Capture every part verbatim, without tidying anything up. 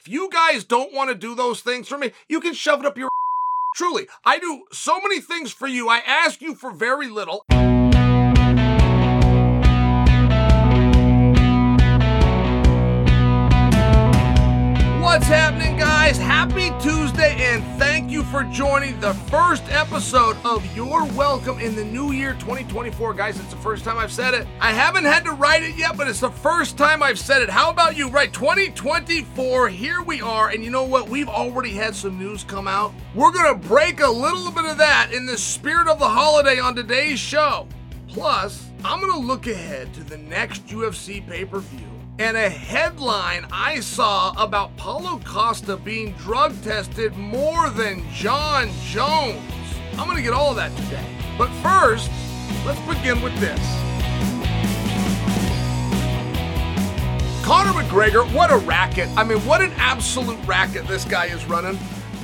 If you guys don't want to do those things for me, you can shove it up your truly. I do so many things for you. I ask you for very little. What's happening, guys? Happy Tuesday, and thank you for joining the first episode of Your Welcome in the New Year twenty twenty-four. Guys, it's the first time I've said it. I haven't had to write it yet, but it's the first time I've said it. How about you? Right, twenty twenty-four, here we are, and you know what? We've already had some news come out. We're going to break a little bit of that in the spirit of the holiday on today's show. Plus, I'm going to look ahead to the next U F C pay-per-view. And a headline I saw about Paulo Costa being drug tested more than Jon Jones. I'm going to get all of that today. But first, let's begin with this. Conor McGregor, what a racket. I mean, what an absolute racket this guy is running.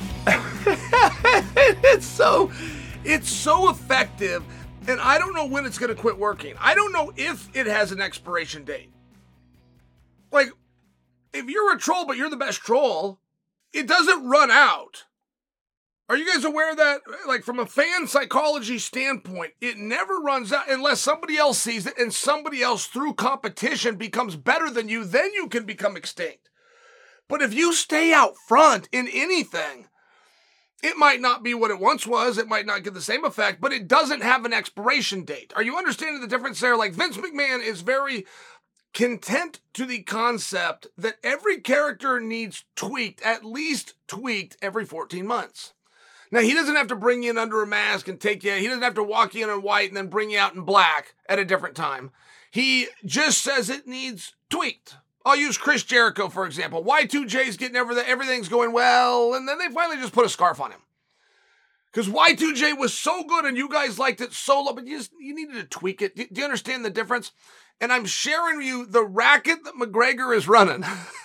it's so, it's so effective, and I don't know when it's going to quit working. I don't know if it has an expiration date. Like, if you're a troll, but you're the best troll, it doesn't run out. Are you guys aware of that? Like, from a fan psychology standpoint, it never runs out unless somebody else sees it and somebody else, through competition, becomes better than you. Then you can become extinct. But if you stay out front in anything, it might not be what it once was. It might not get the same effect, but it doesn't have an expiration date. Are you understanding the difference there? Like, Vince McMahon is very content to the concept that every character needs tweaked, at least tweaked every fourteen months. Now, he doesn't have to bring you in under a mask and take you, he doesn't have to walk you in in white and then bring you out in black at a different time. He just says it needs tweaked. I'll use Chris Jericho, for example. Y two J's getting everything, everything's going well, and then they finally just put a scarf on him. Because Y two J was so good and you guys liked it so low, but you just, you needed to tweak it. Do, do you understand the difference? And I'm sharing with you the racket that McGregor is running.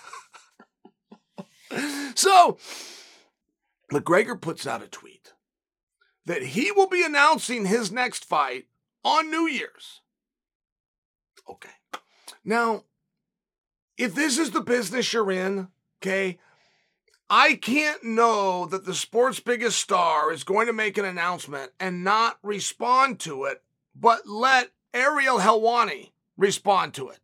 So, McGregor puts out a tweet that he will be announcing his next fight on New Year's. Okay. Now, if this is the business you're in, okay, I can't know that the sport's biggest star is going to make an announcement and not respond to it, but let Ariel Helwani respond to it.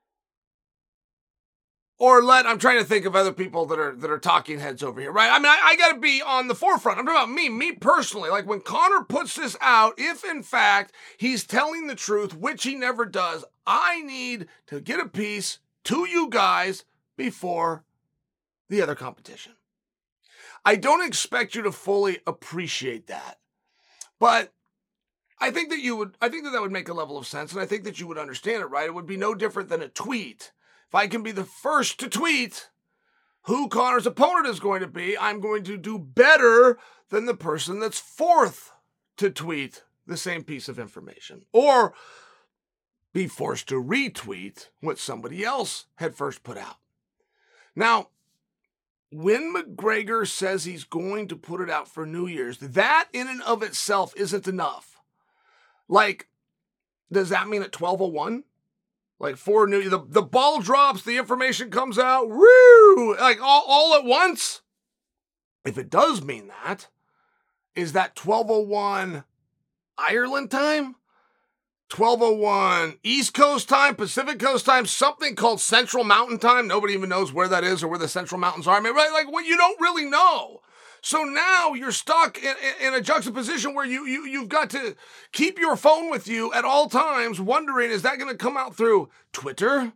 Or let, I'm trying to think of other people that are that are talking heads over here, right? I mean, I, I got to be on the forefront. I'm talking about me, me personally. Like, when Conor puts this out, if in fact he's telling the truth, which he never does, I need to get a piece to you guys before the other competition. I don't expect you to fully appreciate that, but I think that you would, I think that that would make a level of sense, and I think that you would understand it, right? It would be no different than a tweet. If I can be the first to tweet who Conor's opponent is going to be, I'm going to do better than the person that's fourth to tweet the same piece of information, or be forced to retweet what somebody else had first put out. Now, when McGregor says he's going to put it out for New Year's, that in and of itself isn't enough. Like, does that mean at twelve oh one? Like, for New the, the ball drops, the information comes out, woo! Like, all, all at once? If it does mean that, is that twelve oh one Ireland time? twelve oh one East Coast time, Pacific Coast time, something called Central Mountain time. Nobody even knows where that is or where the Central Mountains are. I mean, right? Like, what, you don't really know. So now you're stuck in, in a juxtaposition where you, you, you've got to keep your phone with you at all times, wondering, is that going to come out through Twitter?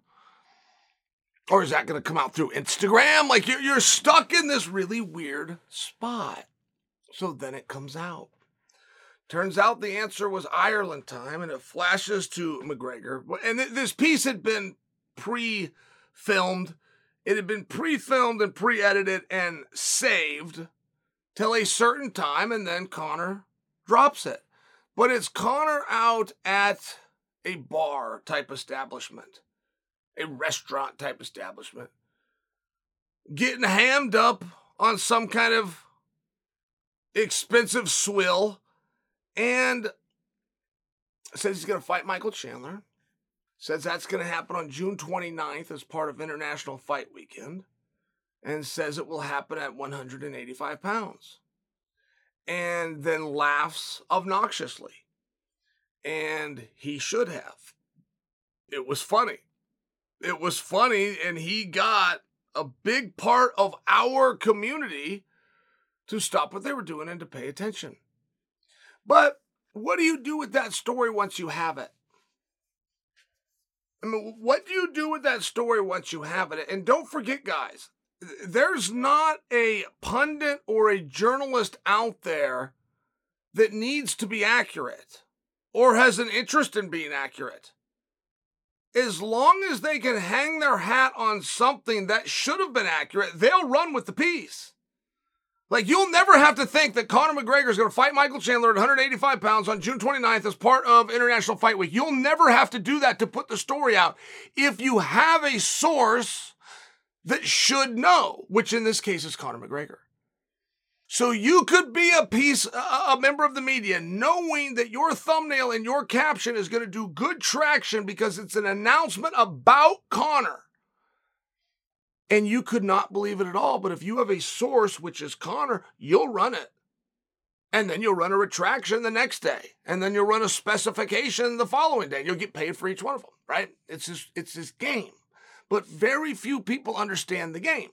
Or is that going to come out through Instagram? Like, you're, you're stuck in this really weird spot. So then it comes out. Turns out the answer was Ireland time, and it flashes to McGregor. And th- this piece had been pre-filmed. It had been pre-filmed and pre-edited and saved till a certain time, and then Conor drops it. But it's Conor out at a bar type establishment, a restaurant type establishment, getting hammed up on some kind of expensive swill, and says he's going to fight Michael Chandler. Says that's going to happen on June twenty-ninth as part of International Fight Weekend. and says it will happen at one hundred eighty-five pounds, and then laughs obnoxiously. And he should have. It was funny. It was funny, and he got a big part of our community to stop what they were doing and to pay attention. But what do you do with that story once you have it? I mean, what do you do with that story once you have it? And don't forget, guys, there's not a pundit or a journalist out there that needs to be accurate or has an interest in being accurate. As long as they can hang their hat on something that should have been accurate, they'll run with the piece. Like, you'll never have to think that Conor McGregor is going to fight Michael Chandler at one hundred eighty-five pounds on June twenty-ninth as part of International Fight Week. You'll never have to do that to put the story out if you have a source that should know, which in this case is Conor McGregor. So you could be a piece, a member of the media, knowing that your thumbnail and your caption is going to do good traction because it's an announcement about Conor. And you could not believe it at all. But if you have a source, which is Conor, you'll run it. And then you'll run a retraction the next day. And then you'll run a specification the following day. You'll get paid for each one of them, right? It's this, it's this game. But very few people understand the game.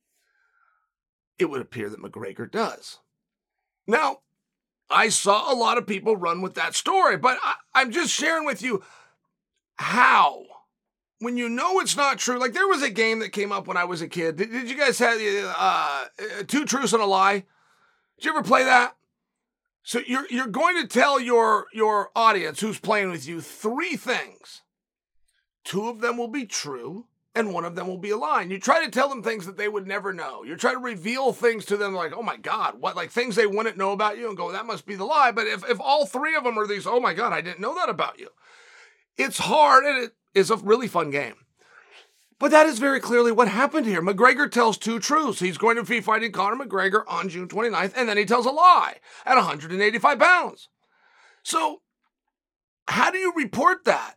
It would appear that McGregor does. Now, I saw a lot of people run with that story, but I, I'm just sharing with you how. When you know it's not true, like there was a game that came up when I was a kid. Did, did you guys have uh, Two Truths and a Lie? Did you ever play that? So you're you're going to tell your your audience who's playing with you three things. Two of them will be true, and one of them will be a lie. And you try to tell them things that they would never know. You try to reveal things to them like, oh my God, what, like things they wouldn't know about you, and go, that must be the lie. But if, if all three of them are these, oh my God, I didn't know that about you. It's hard, and it is a really fun game. But that is very clearly what happened here. McGregor tells two truths. He's going to be fighting Conor McGregor on June twenty-ninth, and then he tells a lie at one hundred eighty-five pounds. So, how do you report that?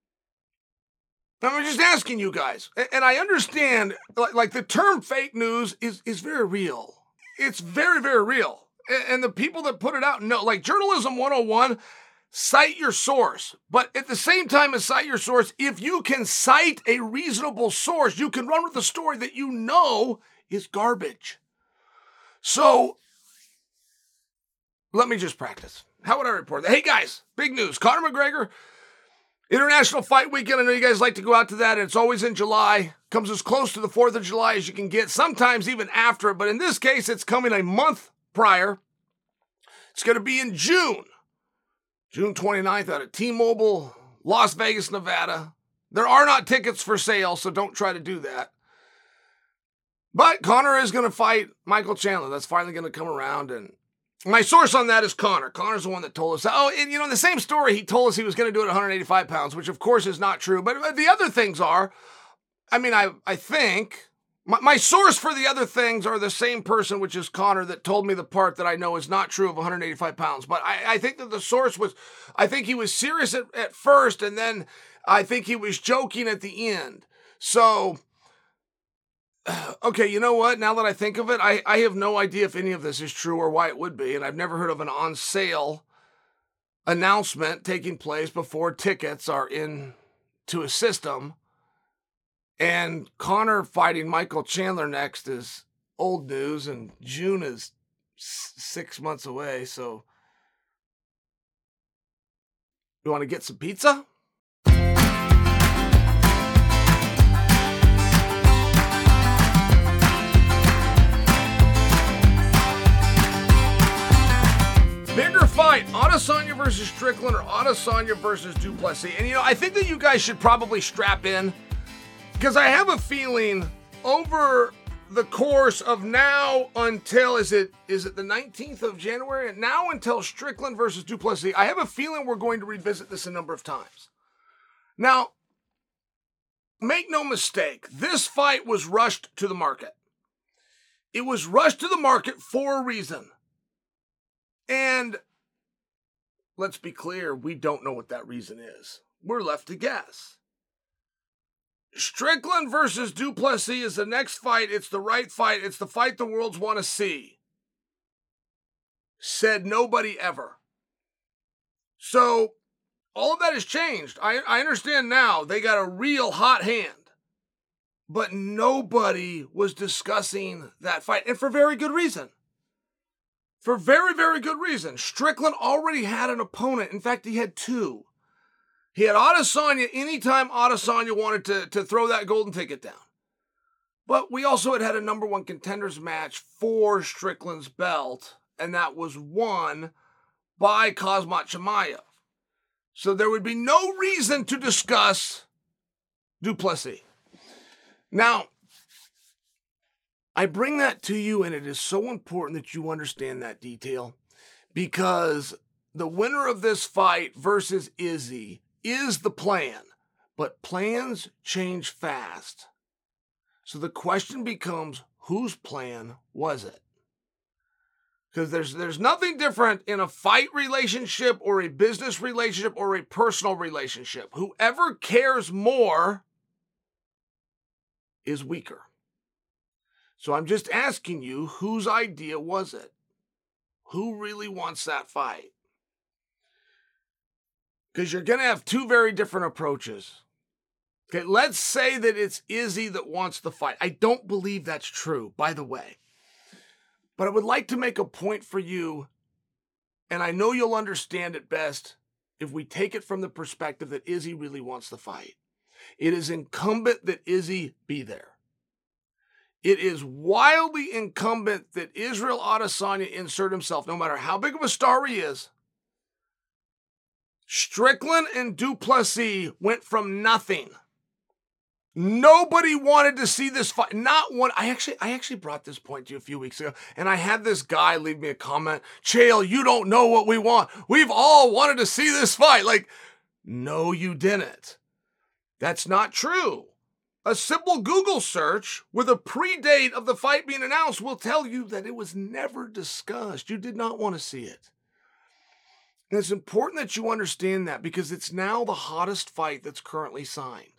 I'm just asking you guys. And I understand, like, like the term fake news is, is very real. It's very, very real. And the people that put it out know, like Journalism one oh one, cite your source, but at the same time as cite your source, if you can cite a reasonable source, you can run with a story that you know is garbage. So, let me just practice. How would I report that? Hey guys, big news. Conor McGregor, International Fight Weekend. I know you guys like to go out to that. It's always in July. Comes as close to the fourth of July as you can get, sometimes even after it, but in this case, it's coming a month prior. It's going to be in June. June twenty-ninth out at T-Mobile, Las Vegas, Nevada. There are not tickets for sale, so don't try to do that. But Conor is going to fight Michael Chandler. That's finally going to come around. And my source on that is Conor. Conor's the one that told us. Oh, and you know, in the same story, he told us he was going to do it at one hundred eighty-five pounds, which of course is not true. But the other things are, I mean, I, I think... My, my source for the other things are the same person, which is Conor, that told me the part that I know is not true of one hundred eighty-five pounds. But I, I think that the source was, I think he was serious at, at first, and then I think he was joking at the end. So, okay, you know what? Now that I think of it, I, I have no idea if any of this is true or why it would be. And I've never heard of an on sale announcement taking place before tickets are into a system. And Conor fighting Michael Chandler next is old news, and June is s- six months away, so you want to get some pizza? Bigger fight, Adesanya versus Strickland or Adesanya versus Du Plessis. And you know, I think that you guys should probably strap in, because I have a feeling over the course of now until, is it is it the nineteenth of January? And now until Strickland versus Du Plessis, I have a feeling we're going to revisit this a number of times. Now, make no mistake, this fight was rushed to the market. It was rushed to the market for a reason. And let's be clear, we don't know what that reason is. We're left to guess. Strickland versus Du Plessis is the next fight. It's the right fight. It's the fight the worlds want to see. Said nobody ever. So, all of that has changed. I, I understand now they got a real hot hand. But nobody was discussing that fight. And for very good reason. For very, very good reason. Strickland already had an opponent. In fact, he had two. He had Adesanya anytime Adesanya wanted to, to throw that golden ticket down. But we also had had a number one contenders match for Strickland's belt. And that was won by Khamzat Chimaev. So there would be no reason to discuss Du Plessis. Now, I bring that to you, and it is so important that you understand that detail, because the winner of this fight versus Izzy is the plan, but plans change fast. So the question becomes, whose plan was it? Because there's, there's nothing different in a fight relationship or a business relationship or a personal relationship. Whoever cares more is weaker. So I'm just asking you, whose idea was it? Who really wants that fight? Because you're going to have two very different approaches. Okay, let's say that it's Izzy that wants the fight. I don't believe that's true, by the way. But I would like to make a point for you, and I know you'll understand it best if we take it from the perspective that Izzy really wants the fight. It is incumbent that Izzy be there. It is wildly incumbent that Israel Adesanya insert himself, no matter how big of a star he is. Strickland and Du Plessis went from nothing. Nobody wanted to see this fight. Not one. I actually, I actually brought this point to you a few weeks ago, and I had this guy leave me a comment. Chael, you don't know what we want. We've all wanted to see this fight. Like, no, you didn't. That's not true. A simple Google search with a pre-date of the fight being announced will tell you that it was never discussed. You did not want to see it. And it's important that you understand that, because it's now the hottest fight that's currently signed.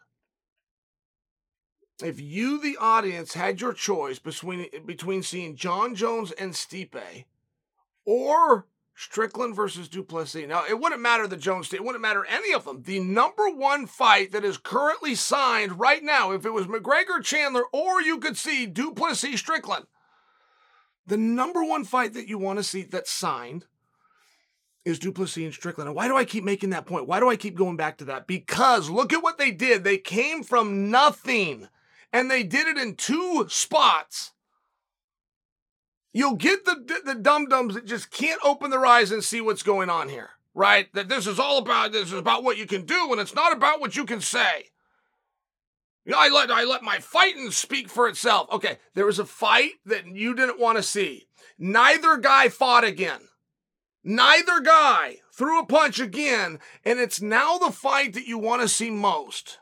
If you, the audience, had your choice between, between seeing Jon Jones and Stipe or Strickland versus Du Plessis. Now, it wouldn't matter the Jones, it wouldn't matter any of them. The number one fight that is currently signed right now, if it was McGregor Chandler, or you could see Du Plessis Strickland, the number one fight that you want to see that's signed is Du Plessis and Strickland. And why do I keep making that point? Why do I keep going back to that? Because look at what they did. They came from nothing, and they did it in two spots. You'll get the, the dum-dums that just can't open their eyes and see what's going on here, right? That this is all about, this is about what you can do, and it's not about what you can say. You know, I let, I let my fighting speak for itself. Okay, there was a fight that you didn't want to see. Neither guy fought again. Neither guy threw a punch again, and it's now the fight that you want to see most.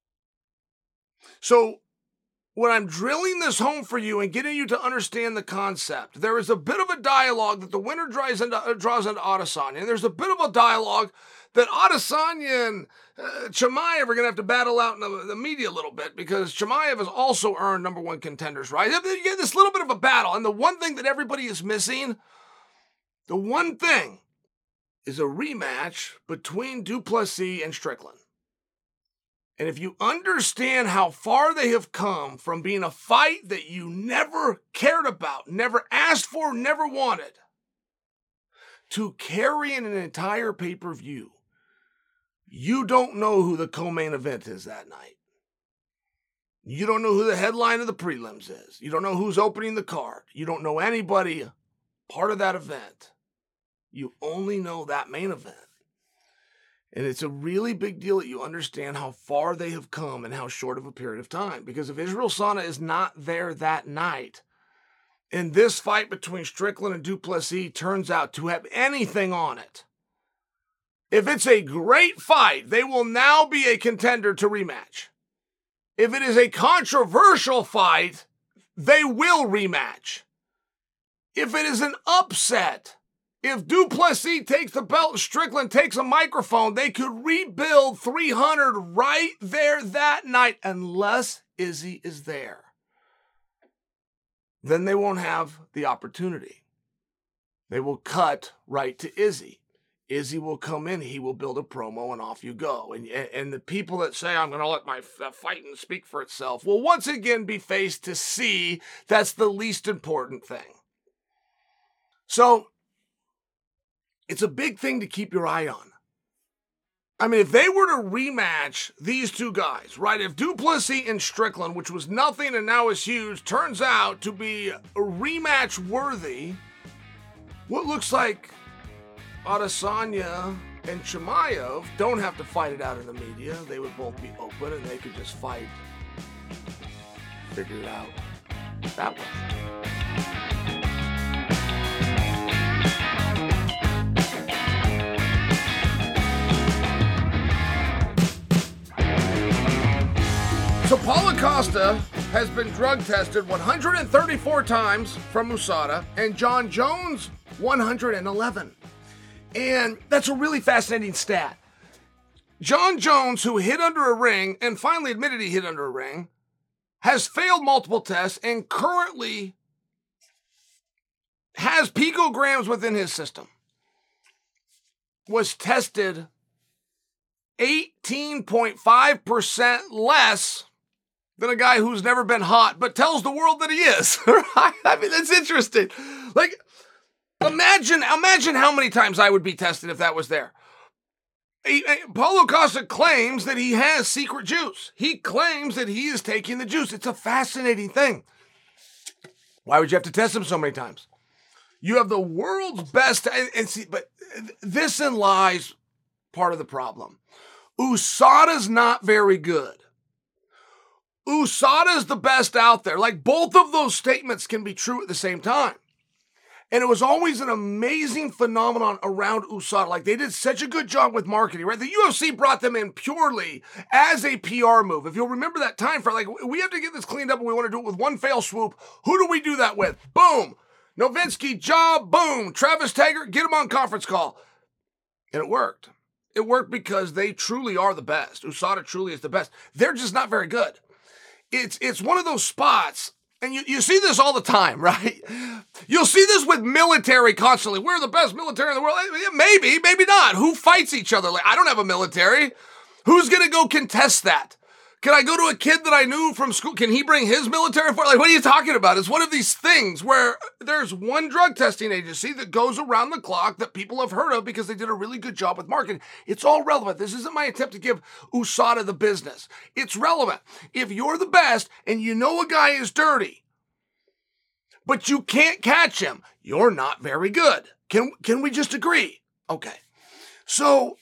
So, when I'm drilling this home for you and getting you to understand the concept, there is a bit of a dialogue that the winner draws into, uh, draws into Adesanya. And there's a bit of a dialogue that Adesanya and uh, Chimaev are going to have to battle out in the, the media a little bit, because Chimaev has also earned number one contenders, right? You get this little bit of a battle. And the one thing that everybody is missing, the one thing, is a rematch between Du Plessis and Strickland. And if you understand how far they have come from being a fight that you never cared about, never asked for, never wanted, to carrying an entire pay-per-view, you don't know who the co-main event is that night. You don't know who the headline of the prelims is. You don't know who's opening the card. You don't know anybody part of that event. You only know that main event. And it's a really big deal that you understand how far they have come in how short of a period of time. Because if Israel Sana is not there that night, and this fight between Strickland and Du Plessis turns out to have anything on it, if it's a great fight, they will now be a contender to rematch. If it is a controversial fight, they will rematch. If it is an upset, If Du Plessis takes the belt and Strickland takes a microphone, they could rebuild three hundred right there that night, unless Izzy is there. Then they won't have the opportunity. They will cut right to Izzy. Izzy will come in, he will build a promo, and off you go. And, and the people that say, I'm going to let my fighting speak for itself, will once again be faced to see that's the least important thing. So, it's a big thing to keep your eye on. I mean, if they were to rematch these two guys, right? If Du Plessis and Strickland, which was nothing and now is huge, turns out to be rematch worthy, what looks like Adesanya and Chimaev don't have to fight it out in the media. They would both be open and they could just fight, figure it out that way. So Paulo Costa has been drug tested one hundred thirty-four times from U S A D A and John Jones one hundred eleven. And that's a really fascinating stat. John Jones, who hid under a ring and finally admitted he hid under a ring, has failed multiple tests and currently has picograms within his system. Was tested eighteen point five percent less than a guy who's never been hot, but tells the world that he is. I mean, that's interesting. Like, imagine, imagine how many times I would be tested if that was there. He, Paulo Costa claims that he has secret juice. He claims that he is taking the juice. It's a fascinating thing. Why would you have to test him so many times? You have the world's best, and, and see, but this in lies part of the problem. U S A D A's not very good. U S A D A is the best out there. Like, both of those statements can be true at the same time. And it was always an amazing phenomenon around U S A D A. Like, they did such a good job with marketing, right? The U F C brought them in purely as a P R move. If you'll remember that time frame, like, we have to get this cleaned up and we want to do it with one fell swoop. Who do we do that with? Boom. Nowitzki, job, boom. Travis Taggart, get him on conference call. And it worked. It worked because they truly are the best. U S A D A truly is the best. They're just not very good. It's it's one of those spots, and you, you see this all the time, right? You'll see this with military constantly. We're the best military in the world. Maybe, maybe not. Who fights each other? Like, I don't have a military. Who's going to go contest that? Can I go to a kid that I knew from school? Can he bring his military for? Like, what are you talking about? It's one of these things where there's one drug testing agency that goes around the clock that people have heard of because they did a really good job with marketing. It's all relevant. This isn't my attempt to give U S A D A the business. It's relevant. If you're the best and you know a guy is dirty, but you can't catch him, you're not very good. Can, can we just agree? Okay. So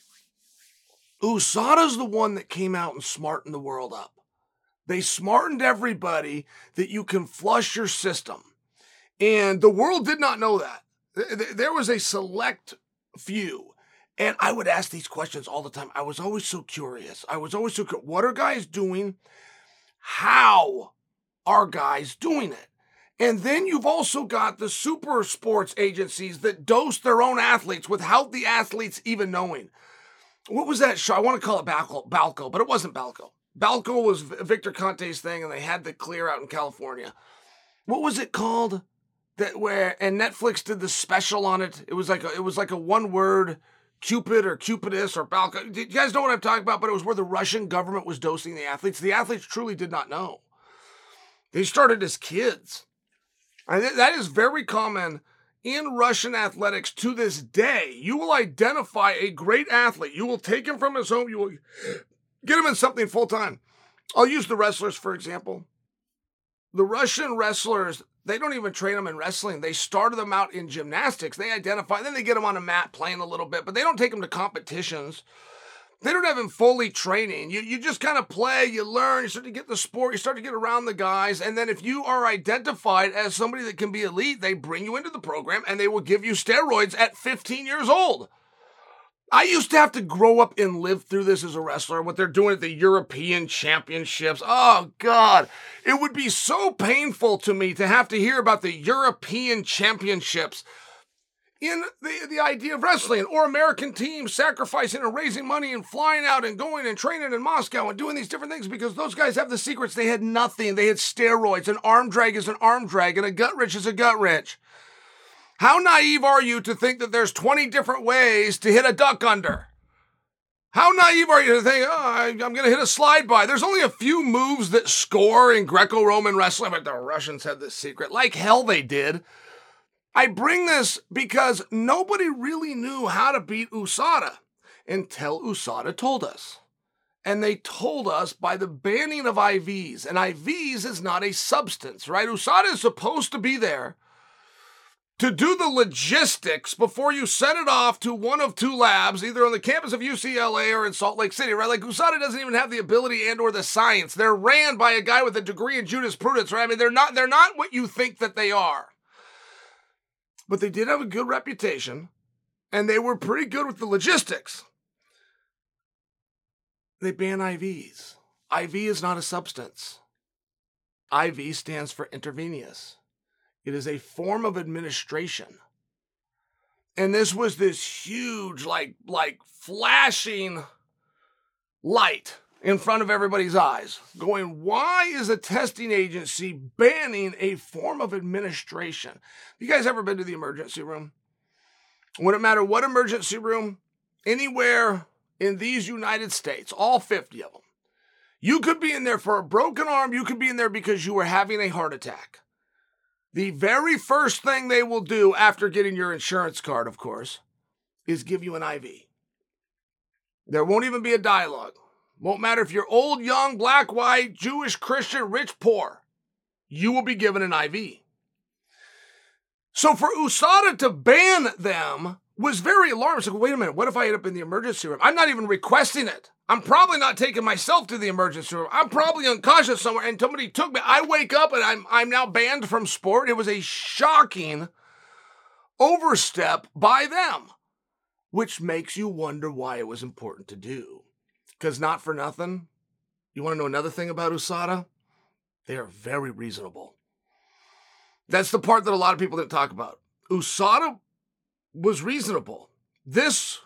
U S A D A's the one that came out and smartened the world up. They smartened everybody that you can flush your system. And the world did not know that. There was a select few. And I would ask these questions all the time. I was always so curious. I was always so curious. What are guys doing? How are guys doing it? And then you've also got the super sports agencies that dose their own athletes without the athletes even knowing. What was that show? I want to call it Balco, Balco, but it wasn't Balco. Balco was Victor Conte's thing, and they had the clear out in California. What was it called? That where and Netflix did the special on it. It was like a, it was like a one word Cupid or Cupidus or Balco. Do you guys know what I'm talking about? But it was where the Russian government was dosing the athletes. The athletes truly did not know. They started as kids, and that is very common in Russian athletics to this day. You will identify a great athlete. You will take him from his home. You will get him in something full time. I'll use the wrestlers, for example. The Russian wrestlers, they don't even train them in wrestling. They started them out in gymnastics. They identify, then they get them on a mat playing a little bit, but they don't take them to competitions. They don't have him fully training. You you just kind of play, you learn, you start to get the sport, you start to get around the guys, and then if you are identified as somebody that can be elite, they bring you into the program and they will give you steroids at fifteen years old. I used to have to grow up and live through this as a wrestler, what they're doing at the European Championships. Oh, God. It would be so painful to me to have to hear about the European Championships. in the, the idea of wrestling, or American teams sacrificing and raising money and flying out and going and training in Moscow and doing these different things because those guys have the secrets. They had nothing. They had steroids. An arm drag is an arm drag and a gut wrench is a gut wrench. How naive are you to think that there's twenty different ways to hit a duck under? How naive are you to think, oh, I, I'm going to hit a slide by? There's only a few moves that score in Greco-Roman wrestling, but the Russians had this secret. Like hell they did. I bring this because nobody really knew how to beat U S A D A until U S A D A told us. And they told us by the banning of I Vs. And I Vs is not a substance, right? U S A D A is supposed to be there to do the logistics before you send it off to one of two labs, either on the campus of U C L A or in Salt Lake City, right? Like U S A D A doesn't even have the ability and or the science. They're ran by a guy with a degree in jurisprudence, right? I mean, they're not, they're not what you think that they are. But they did have a good reputation, and they were pretty good with the logistics. They ban I Vs. I V is not a substance. I V stands for intravenous. It is a form of administration. And this was this huge, like, like flashing light in front of everybody's eyes, going, why is a testing agency banning a form of administration? Have you guys ever been to the emergency room? Wouldn't matter what emergency room, anywhere in these United States, all fifty of them, you could be in there for a broken arm, you could be in there because you were having a heart attack. The very first thing they will do after getting your insurance card, of course, is give you an I V. There won't even be a dialogue. Won't matter if you're old, young, black, white, Jewish, Christian, rich, poor. You will be given an I V. So for U S A D A to ban them was very alarming. So wait a minute, what if I end up in the emergency room? I'm not even requesting it. I'm probably not taking myself to the emergency room. I'm probably unconscious somewhere and somebody took me. I wake up and I'm, I'm now banned from sport. It was a shocking overstep by them, which makes you wonder why it was important to do. Because not for nothing, you want to know another thing about U S A D A? They are very reasonable. That's the part that a lot of people didn't talk about. U S A D A was reasonable. This,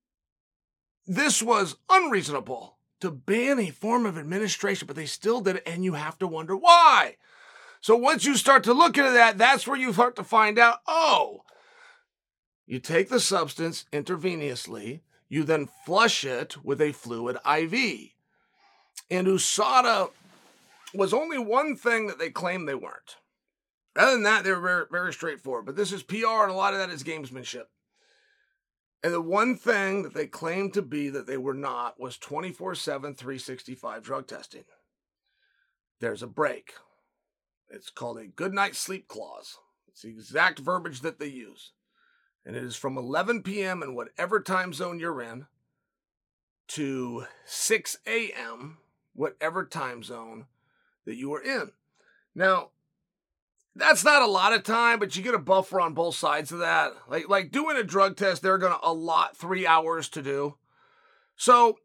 this was unreasonable to ban a form of administration, but they still did it, and you have to wonder why. So once you start to look into that, that's where you start to find out, oh, you take the substance intravenously, you then flush it with a fluid I V. And U S A D A was only one thing that they claimed they weren't. Other than that, they were very, very straightforward. But this is P R, and a lot of that is gamesmanship. And the one thing that they claimed to be that they were not was twenty-four seven, three sixty-five drug testing. There's a break. It's called a good night sleep clause. It's the exact verbiage that they use. And it is from eleven p.m. in whatever time zone you're in to six a.m., whatever time zone that you are in. Now, that's not a lot of time, but you get a buffer on both sides of that. Like, like doing a drug test, they're going to allot three hours to do. So,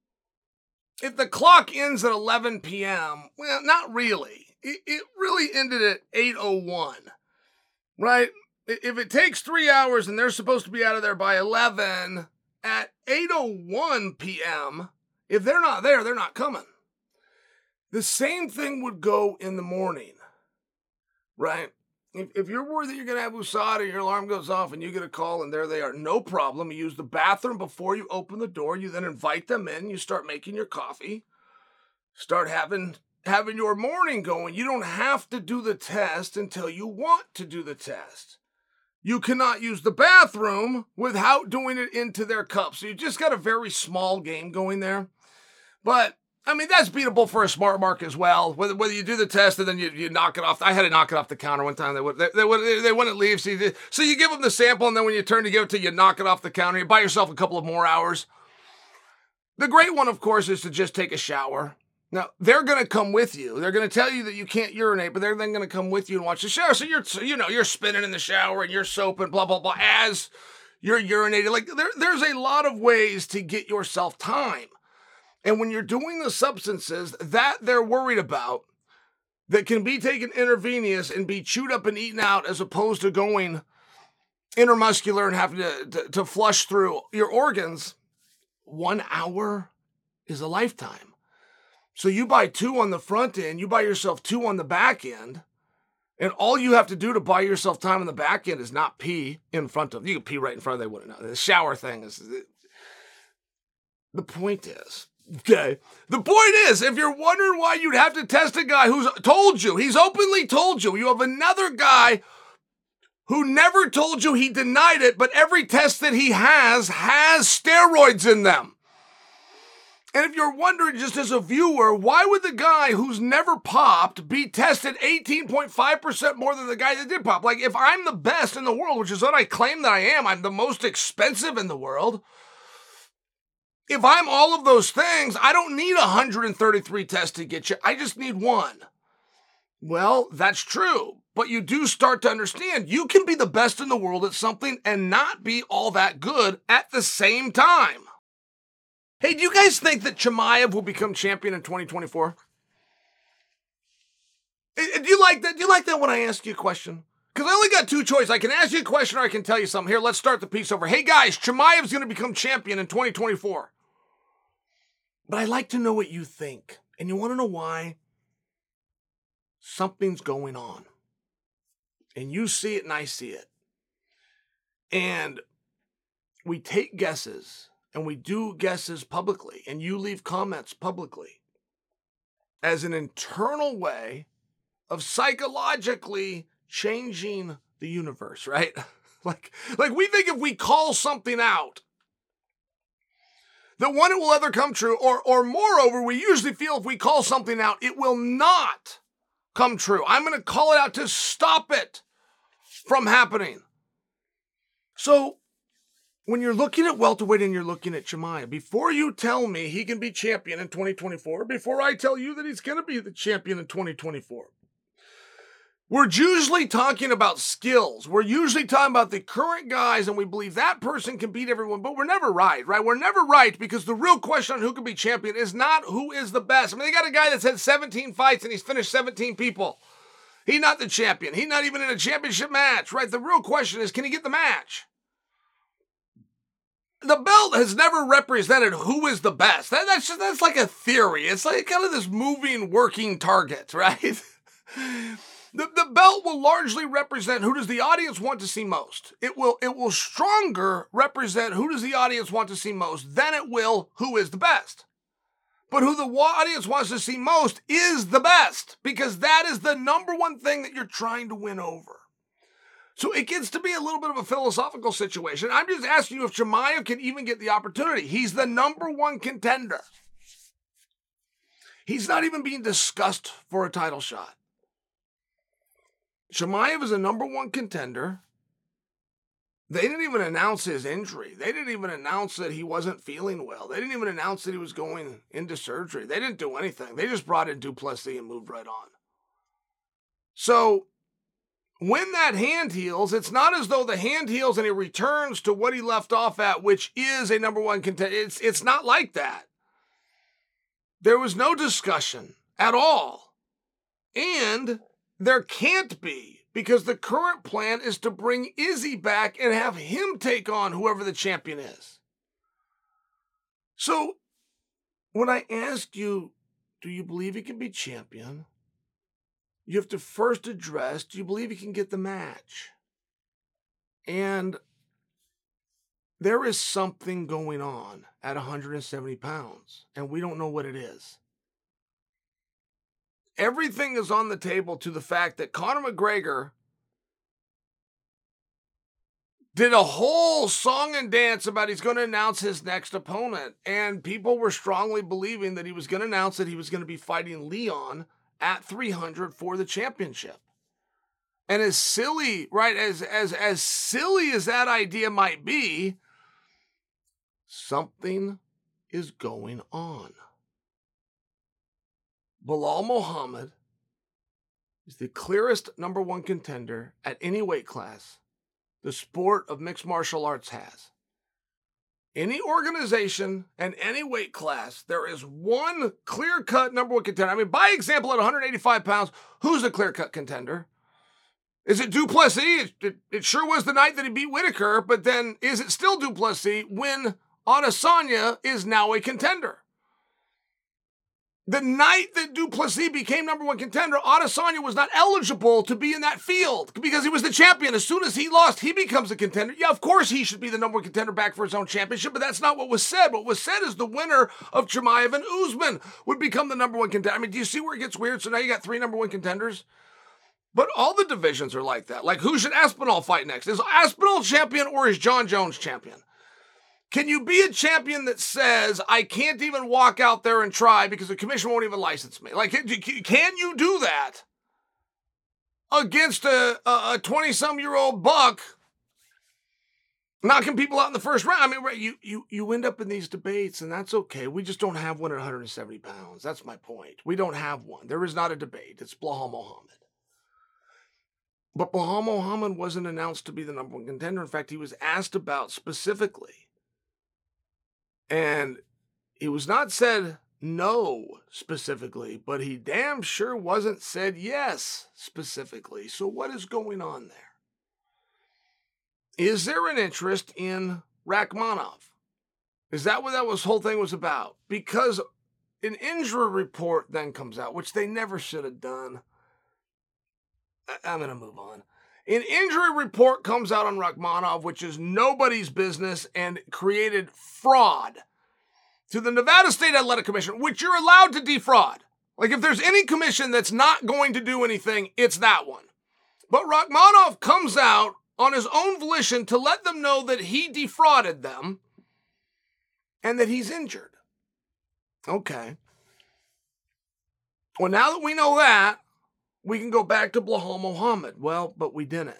if the clock ends at eleven p.m., well, not really. It, it really ended at eight oh one, right? If it takes three hours and they're supposed to be out of there by eleven, at eight oh one p.m., if they're not there, they're not coming. The same thing would go in the morning, right? If, if you're worried that you're going to have U S A D A, your alarm goes off and you get a call and there they are, no problem. You use the bathroom before you open the door. You then invite them in. You start making your coffee. Start having, having your morning going. You don't have to do the test until you want to do the test. You cannot use the bathroom without doing it into their cup. So you just got a very small game going there. But, I mean, that's beatable for a smart mark as well. Whether, whether you do the test and then you, you knock it off. I had to knock it off the counter one time. They, would, they, they, would, they wouldn't leave. So you, so you give them the sample, and then when you turn to give it to you, you knock it off the counter. You buy yourself a couple of more hours. The great one, of course, is to just take a shower. Now, they're going to come with you. They're going to tell you that you can't urinate, but they're then going to come with you and watch the shower. So you're, you know, you're spinning in the shower and you're soaping, blah, blah, blah, as you're urinating. Like, there, there's a lot of ways to get yourself time. And when you're doing the substances that they're worried about, that can be taken intravenous and be chewed up and eaten out, as opposed to going intermuscular and having to, to, to flush through your organs, one hour is a lifetime. So you buy two on the front end, you buy yourself two on the back end, and all you have to do to buy yourself time on the back end is not pee in front of, you can pee right in front of, they wouldn't know. The shower thing is, the point is, okay, the point is, if you're wondering why you'd have to test a guy who's told you, he's openly told you, you have another guy who never told you, he denied it, but every test that he has, has steroids in them. And if you're wondering just as a viewer, why would the guy who's never popped be tested eighteen point five percent more than the guy that did pop? Like, if I'm the best in the world, which is what I claim that I am, I'm the most expensive in the world. If I'm all of those things, I don't need one hundred thirty-three tests to get you. I just need one. Well, that's true. But you do start to understand you can be the best in the world at something and not be all that good at the same time. Hey, do you guys think that Chimaev will become champion in twenty twenty-four? Do you like that? Do you like that when I ask you a question? Because I only got two choices. I can ask you a question or I can tell you something. Here, let's start the piece over. Hey, guys, Chimaev's going to become champion in twenty twenty-four. But I'd like to know what you think. And you want to know why? Something's going on. And you see it and I see it. And we take guesses and we do guesses publicly and you leave comments publicly as an internal way of psychologically changing the universe, right? like, like we think if we call something out, that one, it will ever come true, or, or moreover, we usually feel if we call something out, it will not come true. I'm going to call it out to stop it from happening. So when you're looking at welterweight and you're looking at Chimaev, before you tell me he can be champion in twenty twenty-four, before I tell you that he's going to be the champion in twenty twenty-four, we're usually talking about skills. We're usually talking about the current guys, and we believe that person can beat everyone, but we're never right, right? We're never right because the real question on who can be champion is not who is the best. I mean, they got a guy that's had seventeen fights and he's finished seventeen people. He's not the champion. He's not even in a championship match, right? The real question is, can he get the match? The belt has never represented who is the best. That, that's just, that's like a theory. It's like kind of this moving, working target, right? The, the belt will largely represent who does the audience want to see most. It will it will stronger represent who does the audience want to see most than it will who is the best. But who the audience wants to see most is the best, because that is the number one thing that you're trying to win over. So it gets to be a little bit of a philosophical situation. I'm just asking you if Chimaev can even get the opportunity. He's the number one contender. He's not even being discussed for a title shot. Chimaev is a number one contender. They didn't even announce his injury. They didn't even announce that he wasn't feeling well. They didn't even announce that he was going into surgery. They didn't do anything. They just brought in Du Plessis and moved right on. So when that hand heals, it's not as though the hand heals and he returns to what he left off at, which is a number one contender. It's, it's not like that. There was no discussion at all. And there can't be, because the current plan is to bring Izzy back and have him take on whoever the champion is. So when I ask you, do you believe he can be champion? You have to first address, do you believe he can get the match? And there is something going on at one hundred seventy pounds, and we don't know what it is. Everything is on the table to the fact that Conor McGregor did a whole song and dance about he's going to announce his next opponent. And people were strongly believing that he was going to announce that he was going to be fighting Leon at three hundred for the championship. And as silly, right, as, as, as silly as that idea might be, something is going on. Bilal Muhammad is the clearest number one contender at any weight class the sport of mixed martial arts has. Any organization and any weight class, there is one clear-cut number one contender. I mean, by example, at one hundred eighty-five pounds, who's a clear-cut contender? Is it Du Plessis? It, it, it sure was the night that he beat Whitaker, but then is it still Du Plessis when Adesanya is now a contender? The night that Du Plessis became number one contender, Adesanya was not eligible to be in that field because he was the champion. As soon as he lost, he becomes a contender. Yeah, of course he should be the number one contender back for his own championship, but that's not what was said. What was said is the winner of Chimaev and Usman would become the number one contender. I mean, do you see where it gets weird? So now you got three number one contenders? But all the divisions are like that. Like, who should Aspinall fight next? Is Aspinall champion or is John Jones champion? Can you be a champion that says, I can't even walk out there and try because the commission won't even license me? Like, can you do that against a twenty-some-year-old buck knocking people out in the first round? I mean, right, you, you, you end up in these debates, and that's okay. We just don't have one at one hundred seventy pounds. That's my point. We don't have one. There is not a debate. It's Belal Muhammad. But Belal Muhammad wasn't announced to be the number one contender. In fact, he was asked about specifically. And he was not said no specifically, but he damn sure wasn't said yes specifically. So what is going on there? Is there an interest in Rakhmonov? Is that what that was, whole thing was about? Because an injury report then comes out, which they never should have done. I'm going to move on. An injury report comes out on Rakhmonov, which is nobody's business and created fraud to the Nevada State Athletic Commission, which you're allowed to defraud. Like, if there's any commission that's not going to do anything, it's that one. But Rakhmonov comes out on his own volition to let them know that he defrauded them and that he's injured. Okay. Well, now that we know that, we can go back to Belal Muhammad. Well, but we didn't.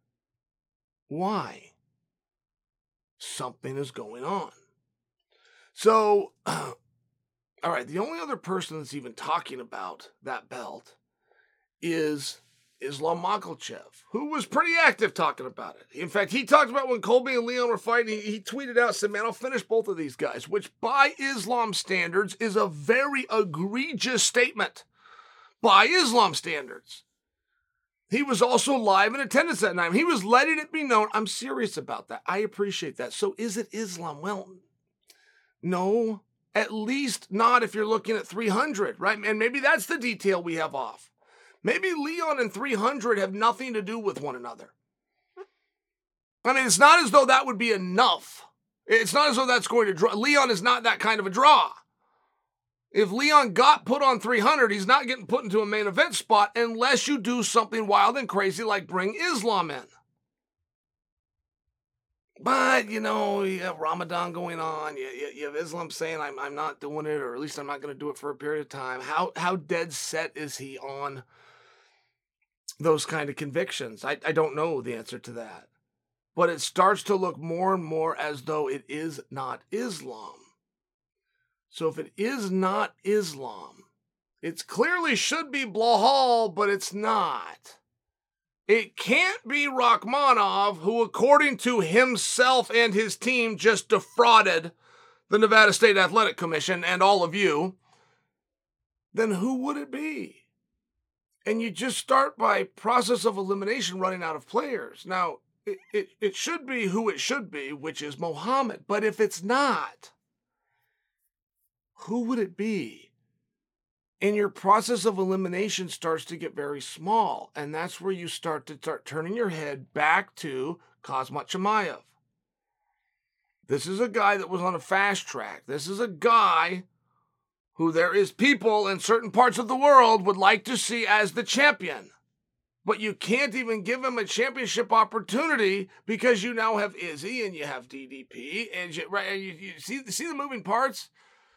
Why? Something is going on. So, uh, all right, the only other person that's even talking about that belt is Islam Makhachev, who was pretty active talking about it. In fact, he talked about when Colby and Leon were fighting, he, he tweeted out, said, man, I'll finish both of these guys, which by Islam standards is a very egregious statement. By Islam standards. He was also live in attendance that night. He was letting it be known, I'm serious about that. I appreciate that. So is it Islam? Well, no, at least not if you're looking at three hundred, right? And maybe that's the detail we have off. Maybe Leon and three hundred have nothing to do with one another. I mean, it's not as though that would be enough. It's not as though that's going to draw. Leon is not that kind of a draw. If Leon got put on three hundred, he's not getting put into a main event spot unless you do something wild and crazy like bring Islam in. But, you know, you have Ramadan going on. You, you, you have Islam saying, I'm, I'm not doing it, or at least I'm not going to do it for a period of time. How, how dead set is he on those kind of convictions? I, I don't know the answer to that. But it starts to look more and more as though it is not Islam. So if it is not Islam, it clearly should be Belal, but it's not. It can't be Rakhmonov, who, according to himself and his team, just defrauded the Nevada State Athletic Commission and all of you. Then who would it be? And you just start by process of elimination running out of players. Now, it, it, it should be who it should be, which is Muhammad. But if it's not, who would it be? And your process of elimination starts to get very small. And that's where you start to start turning your head back to Khamzat Chimaev. This is a guy that was on a fast track. This is a guy who there is people in certain parts of the world would like to see as the champion. But you can't even give him a championship opportunity because you now have Izzy and you have D D P. And you, right, you, you see, see the moving parts?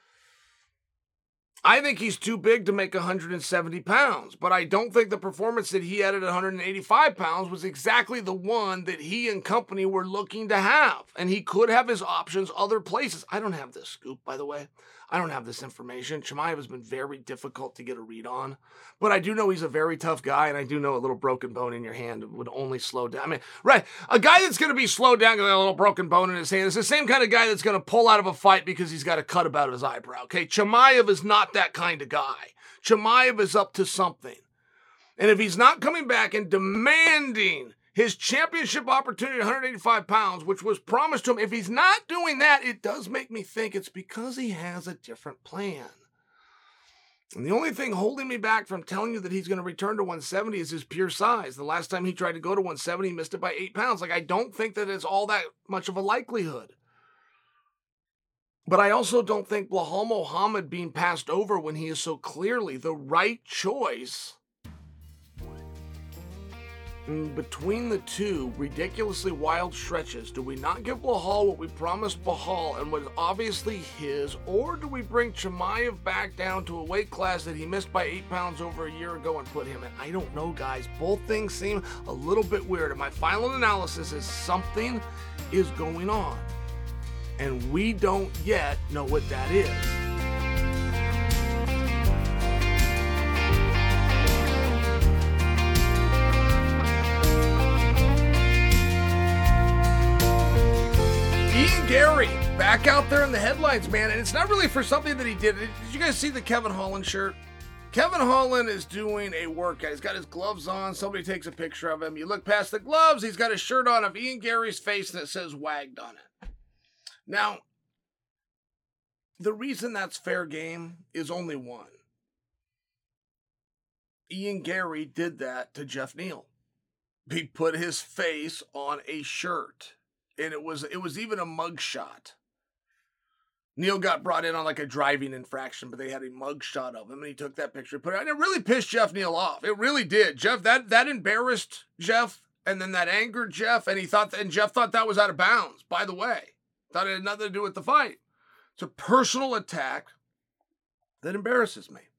I think he's too big to make one hundred seventy pounds, but I don't think the performance that he had at one hundred eighty-five pounds was exactly the one that he and company were looking to have. And he could have his options other places. I don't have this scoop, by the way. I don't have this information. Chimaev has been very difficult to get a read on, but I do know he's a very tough guy, and I do know a little broken bone in your hand would only slow down. I mean, right, a guy that's going to be slowed down with a little broken bone in his hand is the same kind of guy that's going to pull out of a fight because he's got a cut about his eyebrow, okay? Chimaev is not that kind of guy. Chimaev is up to something. And if he's not coming back and demanding his championship opportunity at one hundred eighty-five pounds, which was promised to him, if he's not doing that, it does make me think it's because he has a different plan. And the only thing holding me back from telling you that he's going to return to one seventy is his pure size. The last time he tried to go to one seventy, he missed it by eight pounds. Like, I don't think that it's all that much of a likelihood. But I also don't think Belal Muhammad being passed over when he is so clearly the right choice. And between the two ridiculously wild stretches, do we not give Belal what we promised Belal and was obviously his, or do we bring Chimaev back down to a weight class that he missed by eight pounds over a year ago and put him in? I don't know, guys. Both things seem a little bit weird, and my final analysis is something is going on, and we don't yet know what that is. Ian Garry, back out there in the headlines, man, and it's not really for something that he did. Did you guys see the Kevin Holland shirt? Kevin Holland is doing a workout. He's got his gloves on. Somebody takes a picture of him. You look past the gloves, he's got a shirt on of Ian Garry's face that says "wagged" on it. Now, the reason that's fair game is only one. Ian Garry did that to Jeff Neal. He put his face on a shirt. And it was it was even a mug shot. Neal got brought in on like a driving infraction, but they had a mug shot of him, and he took that picture, put it out, and it really pissed Jeff Neal off. It really did. Jeff, that that embarrassed Jeff, and then that angered Jeff, and he thought that, and Jeff thought that was out of bounds, by the way. Thought it had nothing to do with the fight. It's a personal attack that embarrasses me.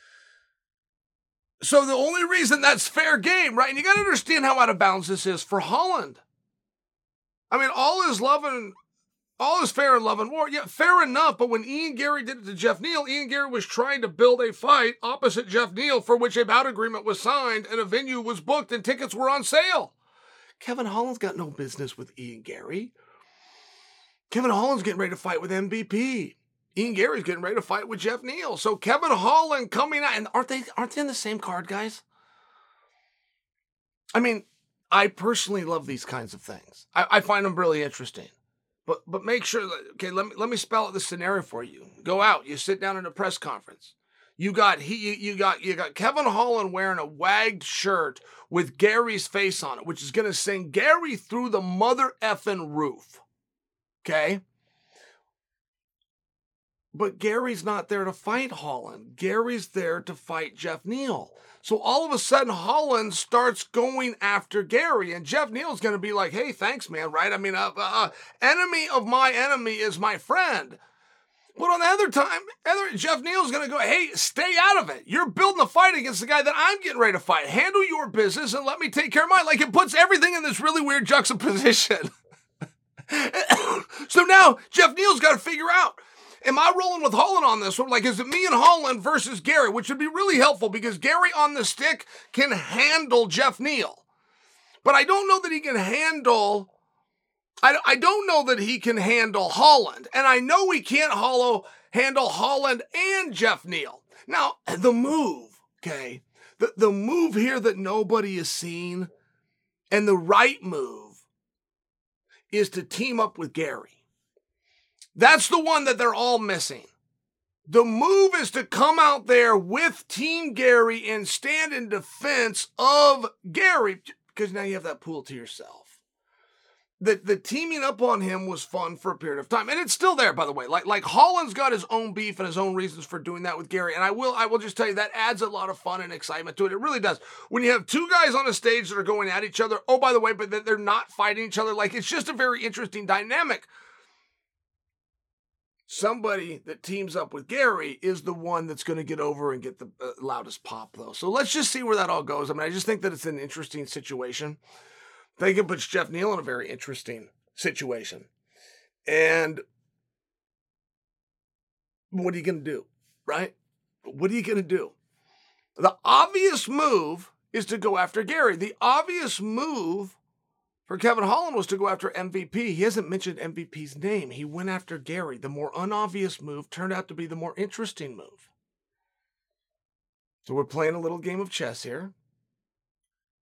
So the only reason that's fair game, right? And you got to understand how out of bounds this is for Holland. I mean, all is love and all is fair in love and war. Yeah, fair enough. But when Ian Garry did it to Jeff Neal, Ian Garry was trying to build a fight opposite Jeff Neal for which a bout agreement was signed and a venue was booked and tickets were on sale. Kevin Holland's got no business with Ian Garry. Kevin Holland's getting ready to fight with M V P. Ian Garry's getting ready to fight with Jeff Neal. So Kevin Holland coming out, and aren't they aren't they in the same card, guys? I mean, I personally love these kinds of things. I, I find them really interesting. But but make sure that, okay, let me let me spell out the scenario for you. Go out, you sit down in a press conference. You got he you, you got you got Kevin Holland wearing a wagged shirt with Gary's face on it, which is gonna send Garry through the mother effing roof. Okay? But Gary's not there to fight Holland. Gary's there to fight Jeff Neal. So all of a sudden, Holland starts going after Garry, and Jeff Neal's going to be like, hey, thanks, man, right? I mean, uh, uh, enemy of my enemy is my friend. But on the other time, other, Jeff Neal's going to go, hey, stay out of it. You're building a fight against the guy that I'm getting ready to fight. Handle your business and let me take care of mine. Like, it puts everything in this really weird juxtaposition. So now Jeff Neal's got to figure out, am I rolling with Holland on this one? Like, is it me and Holland versus Garry? Which would be really helpful because Garry on the stick can handle Jeff Neal. But I don't know that he can handle, I, I don't know that he can handle Holland. And I know he can't hollow, handle Holland and Jeff Neal. Now, the move, okay, the, the move here that nobody has seen and the right move is to team up with Garry. That's the one that they're all missing. The move is to come out there with Team Garry and stand in defense of Garry, because now you have that pool to yourself. The, the teaming up on him was fun for a period of time, and it's still there, by the way. Like, like Holland's got his own beef and his own reasons for doing that with Garry, and I will I will just tell you, that adds a lot of fun and excitement to it. It really does. When you have two guys on a stage that are going at each other, oh, by the way, but they're not fighting each other, like, it's just a very interesting dynamic. Somebody that teams up with Garry is the one that's going to get over and get the uh, loudest pop, though. So let's just see where that all goes. I mean, I just think that it's an interesting situation. I think it puts Jeff Neal in a very interesting situation. And what are you going to do, right? What are you going to do? The obvious move is to go after Garry. The obvious move for Kevin Holland was to go after M V P. He hasn't mentioned M V P's name. He went after Garry. The more unobvious move turned out to be the more interesting move. So we're playing a little game of chess here.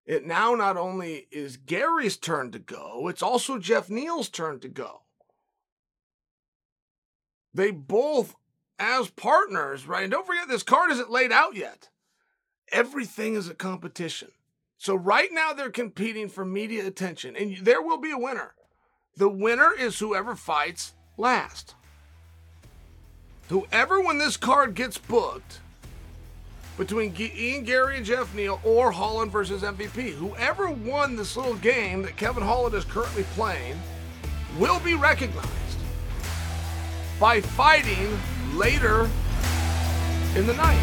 it now not only is Gary's turn to go, it's also Jeff Neal's turn to go. They both, as partners, right? And don't forget, this card isn't laid out yet. Everything is a competition. So right now they're competing for media attention, and there will be a winner. The winner is whoever fights last. Whoever, when this card gets booked, between Ian Garry and Jeff Neal, or Holland versus M V P, whoever won this little game that Kevin Holland is currently playing will be recognized by fighting later in the night.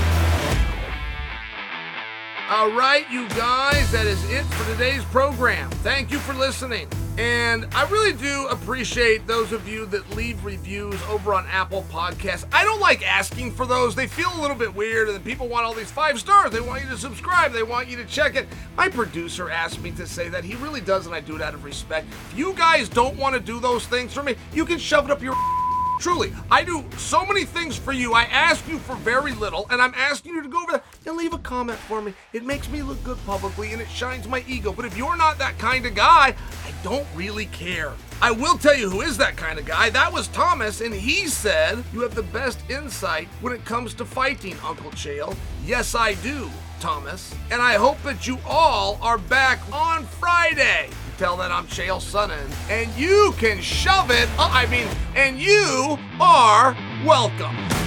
All right, you guys, that is it for today's program. Thank you for listening. And I really do appreciate those of you that leave reviews over on Apple Podcasts. I don't like asking for those. They feel a little bit weird, and then people want all these five stars. They want you to subscribe. They want you to check it. My producer asked me to say that. He really does, and I do it out of respect. If you guys don't want to do those things for me, you can shove it up your... Truly, I do so many things for you. I ask you for very little, and I'm asking you to go over there and leave a comment for me. It makes me look good publicly, and it shines my ego. But if you're not that kind of guy, I don't really care. I will tell you who is that kind of guy. That was Thomas, and he said, "You have the best insight when it comes to fighting, Uncle Chael." Yes, I do, Thomas. And I hope that you all are back on Friday. Tell that I'm Chael Sonnen, and you can shove it. Uh, I mean, and you are welcome.